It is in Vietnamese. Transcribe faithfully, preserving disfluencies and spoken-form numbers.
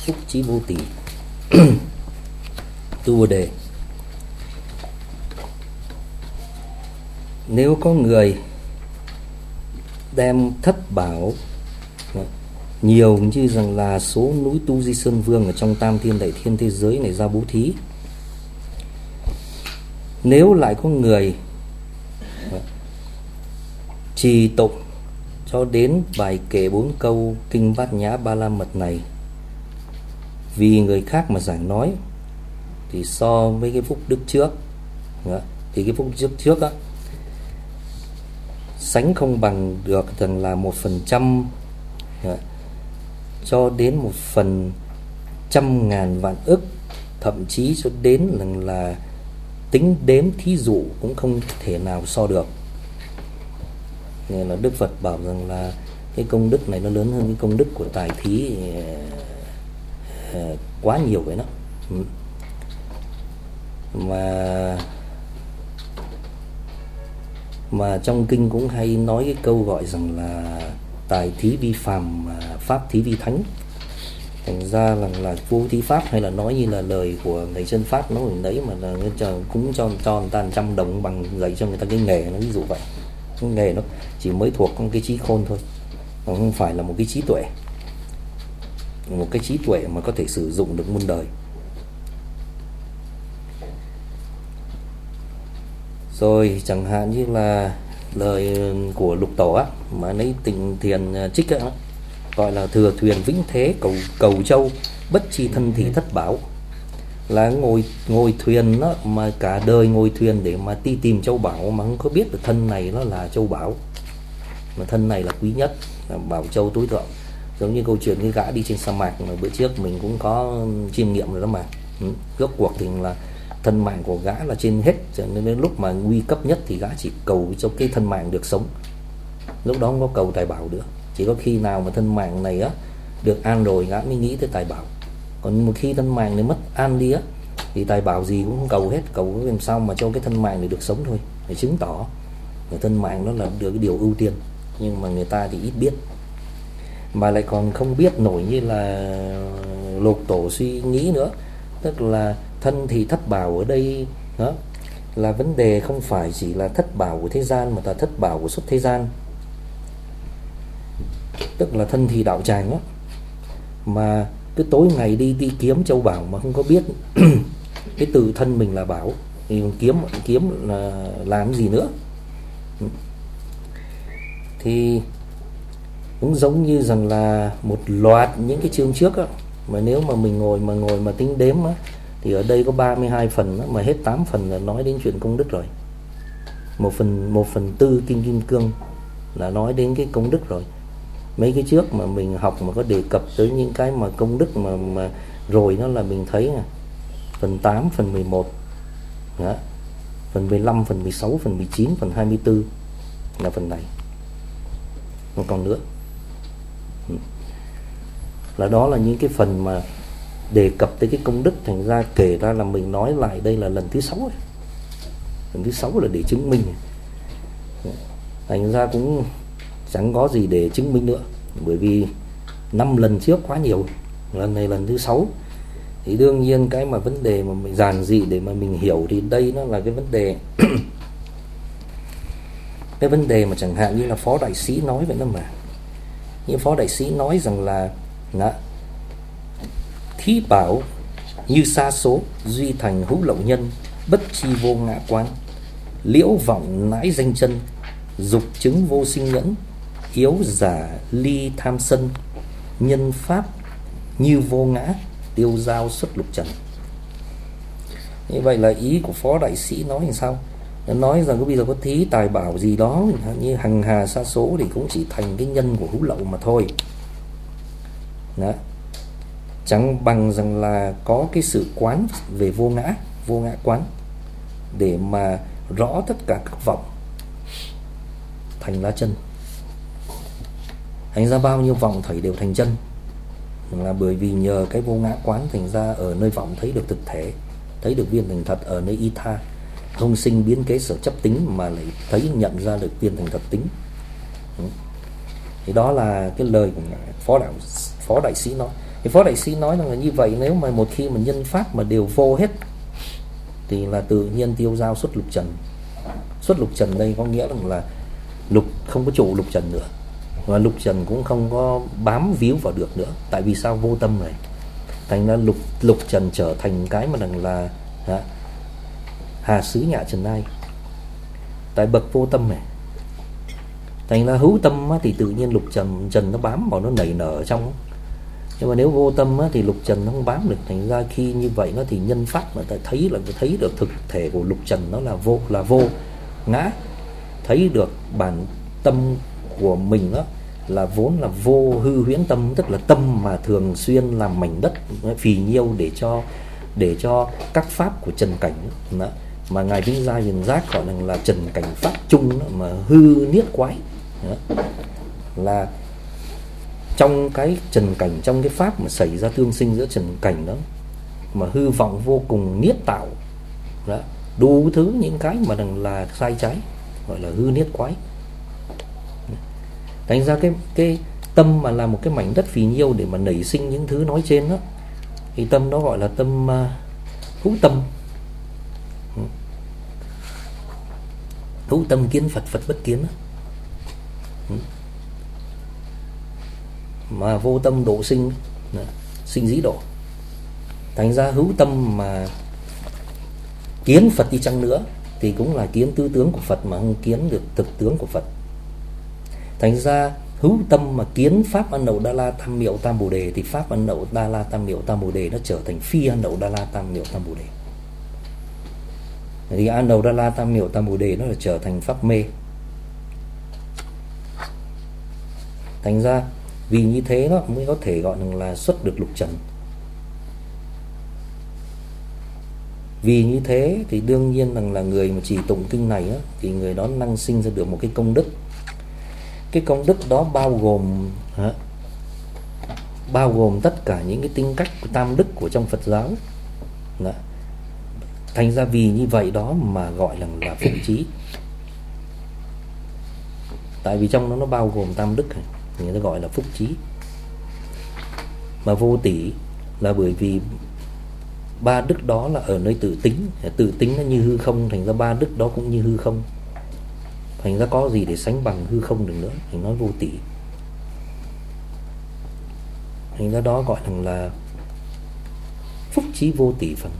phúc chí vô tỷ. Tu Bồ Đề: nếu có người đem thất bảo nhiều như rằng là số núi Tu Di Sơn Vương ở trong tam thiên đại thiên thế giới này ra bố thí, nếu lại có người trì tụng cho đến bài kệ bốn câu kinh Bát Nhã Ba La Mật này vì người khác mà giảng nói, thì so với cái phúc đức trước thì cái phúc đức trước á sánh không bằng được rằng là một phần trăm cho đến một phần trăm ngàn vạn ức, thậm chí cho đến lần là tính đếm thí dụ cũng không thể nào so được. Nên là Đức Phật bảo rằng là cái công đức này nó lớn hơn cái công đức của tài thí quá nhiều vậy đó. Mà mà trong kinh cũng hay nói cái câu gọi rằng là tài thí vi phàm, pháp thí vi thánh. Thành ra là, là vô thí pháp, hay là nói như là lời của thầy Chân Pháp nói mình đấy, mà là cũng cho cho người ta một trăm đồng bằng dạy cho người ta cái nghề, nó ví dụ vậy. Cái nghề nó chỉ mới thuộc cái trí khôn thôi, mà không phải là một cái trí tuệ, một cái trí tuệ mà có thể sử dụng được muôn đời. Rồi chẳng hạn như là lời của Lục Tổ á, mà lấy Tịnh Thiền trích á, gọi là thừa thuyền vĩnh thế cầu cầu châu, bất chi thân thì thất bảo. Là ngồi ngồi thuyền đó, mà cả đời ngồi thuyền để mà đi tìm châu bảo, mà không có biết được thân này nó là châu bảo, mà thân này là quý nhất, là bảo châu tối thượng. Giống như câu chuyện cái gã đi trên sa mạc mà bữa trước mình cũng có chiêm nghiệm rồi đó mà. Rốt cuộc thì là thân mạng của gã là trên hết, cho nên đến lúc mà nguy cấp nhất thì gã chỉ cầu cho cái thân mạng được sống. Lúc đó không có cầu tài bảo nữa, chỉ có khi nào mà thân mạng này á được an rồi gã mới nghĩ tới tài bảo. Còn một khi thân mạng này mất an đi á thì tài bảo gì cũng không cầu hết, cầu làm sao mà cho cái thân mạng này được sống thôi, để chứng tỏ người thân mạng đó là được cái điều ưu tiên. Nhưng mà người ta thì ít biết, mà lại còn không biết nổi như là Lục Tổ suy nghĩ nữa. Tức là thân thì thất bảo ở đây đó, là vấn đề không phải chỉ là thất bảo của thế gian, mà là thất bảo của xuất thế gian. Tức là thân thì đạo tràng đó, mà cứ tối ngày đi đi kiếm châu bảo mà không có biết cái tự thân mình là bảo, thì kiếm kiếm là làm gì nữa. Thì cũng giống như rằng là một loạt những cái chương trước á, mà nếu mà mình ngồi mà ngồi mà tính đếm á, thì ở đây có ba mươi hai phần á, mà hết tám phần là nói đến chuyện công đức rồi. Một phần một phần tư kinh Kim Cương là nói đến cái công đức rồi. Mấy cái trước mà mình học mà có đề cập tới những cái mà công đức mà, mà rồi nó là mình thấy nè, phần tám, phần mười một đó, phần mười lăm, phần mười sáu, phần mười chín, phần hai mươi tư là phần này. Không còn nữa. Là đó là những cái phần mà đề cập tới cái công đức. Thành ra kể ra là mình nói lại đây là lần thứ sáu rồi. Lần thứ sáu là để chứng minh. Thành ra cũng chẳng có gì để chứng minh nữa, bởi vì năm lần trước quá nhiều, lần này lần thứ sáu. Thì đương nhiên cái mà vấn đề mà mình giản dị để mà mình hiểu thì đây nó là cái vấn đề cái vấn đề mà chẳng hạn như là Phó Đại Sĩ nói vậy đó mà. Như Phó Đại Sĩ nói rằng là đó, thí bảo như sa số, duy thành hữu lậu nhân, bất chi vô ngã quán, liễu vọng nãi danh chân, dục chứng vô sinh nhẫn, yếu giả ly tham sân, nhân pháp như vô ngã, tiêu giao xuất lục trần. Như vậy là ý của Phó Đại Sĩ nói làm sao? Nó nói rằng bây giờ có thí tài bảo gì đó như hằng hà sa số thì cũng chỉ thành cái nhân của hữu lậu mà thôi. Đó. Chẳng bằng rằng là có cái sự quán về vô ngã, vô ngã quán, để mà rõ tất cả các vọng thành lá chân. Thành ra bao nhiêu vọng thầy đều thành chân, là bởi vì nhờ cái vô ngã quán. Thành ra ở nơi vọng thấy được thực thể, thấy được viên thành thật. Ở nơi y tha không sinh biến kế sở chấp tính, mà lại thấy nhận ra được viên thành thật tính. Thì đó là cái lời của Phó Đạo Phó Đại Sĩ nói. Thì Phó Đại Sĩ nói rằng là như vậy, nếu mà một khi mà nhân pháp mà đều vô hết thì là tự nhiên tiêu dao xuất lục trần. Xuất lục trần đây có nghĩa rằng là lục không có trụ lục trần nữa, và lục trần cũng không có bám víu vào được nữa. Tại vì sao? Vô tâm này. Thành ra lục lục trần trở thành cái mà rằng là hả, hà xứ nhạ trần ai. Tại bậc vô tâm này. Thành ra hữu tâm thì tự nhiên lục trần trần nó bám vào, nó nảy nở ở trong. Nhưng mà nếu vô tâm thì lục trần nó không bám được. Thành ra khi như vậy nó thì nhân pháp mà ta thấy là thấy được thực thể của lục trần nó là vô, là vô ngã. Thấy được bản tâm của mình đó là vốn là vô hư huyễn tâm, tức là tâm mà thường xuyên làm mảnh đất phì nhiêu để cho để cho các pháp của trần cảnh đó, mà ngài Vĩnh Gia Hiền Giác gọi là, là trần cảnh pháp chung đó, mà hư niết quái đó. Là trong cái trần cảnh, trong cái pháp mà xảy ra tương sinh giữa trần cảnh đó, mà hư vọng vô cùng niết tạo đó, đủ thứ những cái mà rằng là sai trái, gọi là hư niết quái. Thành ra cái cái tâm mà là một cái mảnh đất phì nhiêu để mà nảy sinh những thứ nói trên đó, thì tâm đó gọi là tâm uh, hữu tâm. Hữu tâm kiến Phật, Phật bất kiến đó. Mà vô tâm độ sinh, sinh dĩ độ. Thành ra hữu tâm mà kiến Phật đi chăng nữa thì cũng là kiến tư tướng của Phật, mà không kiến được thực tướng của Phật. Thành ra hữu tâm mà kiến pháp Ân Đậu Đa La Tam Miệu Tam Bồ Đề thì pháp Ân Đậu Đa La Tam Miệu Tam Bồ Đề nó trở thành phi Ân Đậu Đa La Tam Miệu Tam Bồ Đề. Thì Ân Đậu Đa La Tam Miệu Tam Bồ Đề nó là trở thành pháp mê. Thành ra vì như thế nó mới có thể gọi là xuất được lục trần. Vì như thế thì đương nhiên rằng là người mà chỉ tụng kinh này á, thì người đó năng sinh ra được một cái công đức. Cái công đức đó bao gồm hả, bao gồm tất cả những cái tính cách của tam đức của trong Phật giáo đó. Thành ra vì như vậy đó mà gọi là, là phúc trí. Tại vì trong đó nó bao gồm tam đức này, người ta gọi là phúc trí. Mà vô tỷ là bởi vì ba đức đó là ở nơi tự tính. Tự tính nó như hư không, thành ra ba đức đó cũng như hư không. Thành ra có gì để sánh bằng hư không được nữa, thì nói vô tỷ. Thành ra đó gọi là, là phúc trí vô tỷ phần.